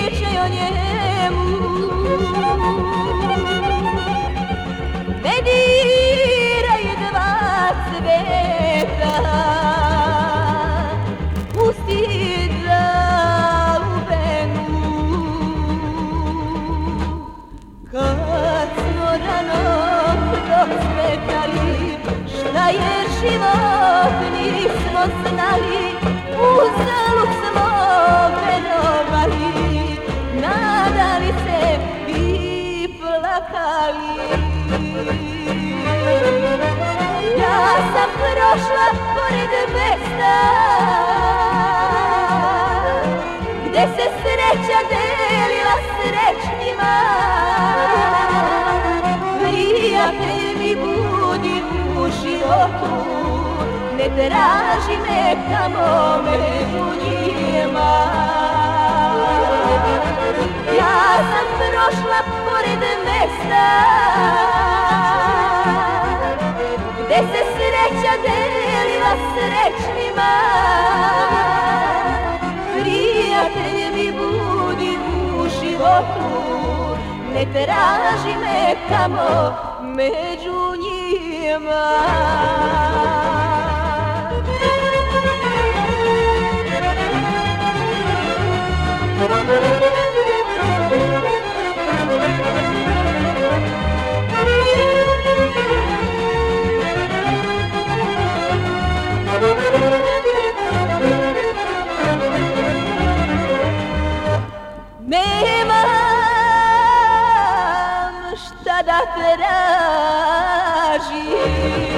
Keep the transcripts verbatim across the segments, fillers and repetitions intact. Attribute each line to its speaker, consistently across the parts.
Speaker 1: pričaj o njemu, ne diraj dva cveta, pusti da ubenu. Kad smo rano procvetali, šta je život nismo znali, uzalud smo verovali, nadali se i plakali. Ja sam prošla pored mesta gde se sreća delila srećnima. Prijatelj mi budi u životu, ne traži me tamo među njima. Ja sam prošla pored mesta gde se sreća delila srećnima. Prijatelj mi budi u životu, ne traži me tamo među njima. Nemam šta da tražim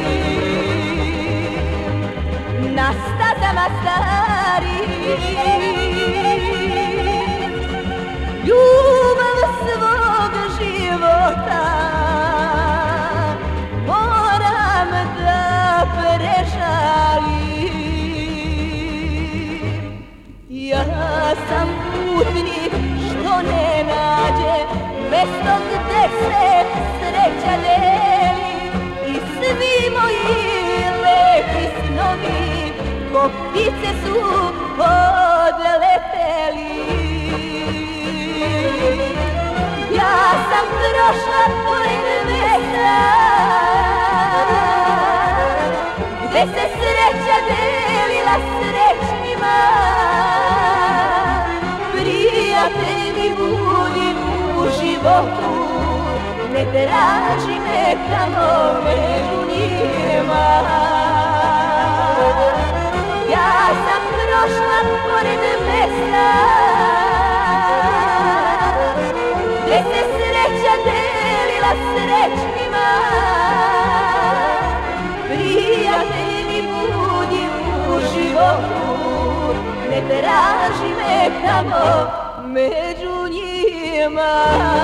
Speaker 1: na stazama starim, ljubav svog života moram da prežalim. Ja sam putnik što ne nađe mesto gde se sreća deli, i svi moji lepi snovi ko ptice su odleteli. Ja sam prošla pored mesta gde se sreća delila srećnima. Prijatelj mi budi u životu, ne traži me tamo među njima. Ja sam prošla pored mesta gde se sreća delila srećnima. Prijatelj mi budi u životu, ne traži me tamo među njima.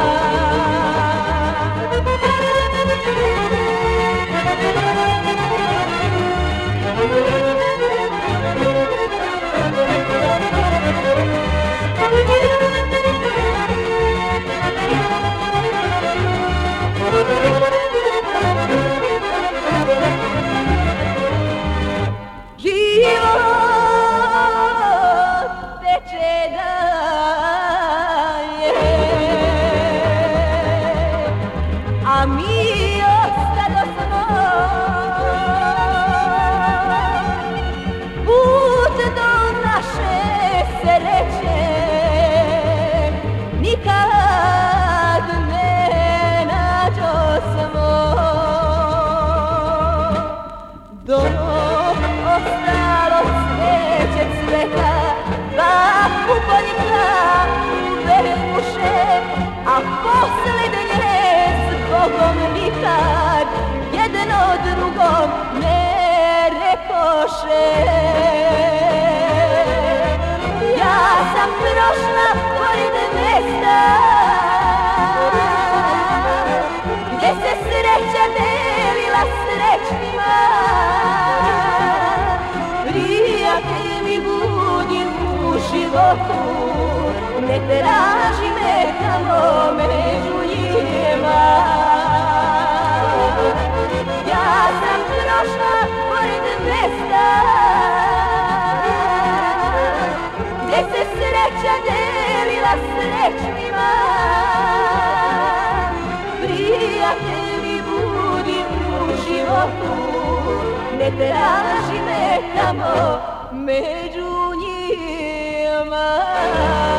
Speaker 1: A mi ostadosmo put do naše sreće. ne traži me tamo među njima.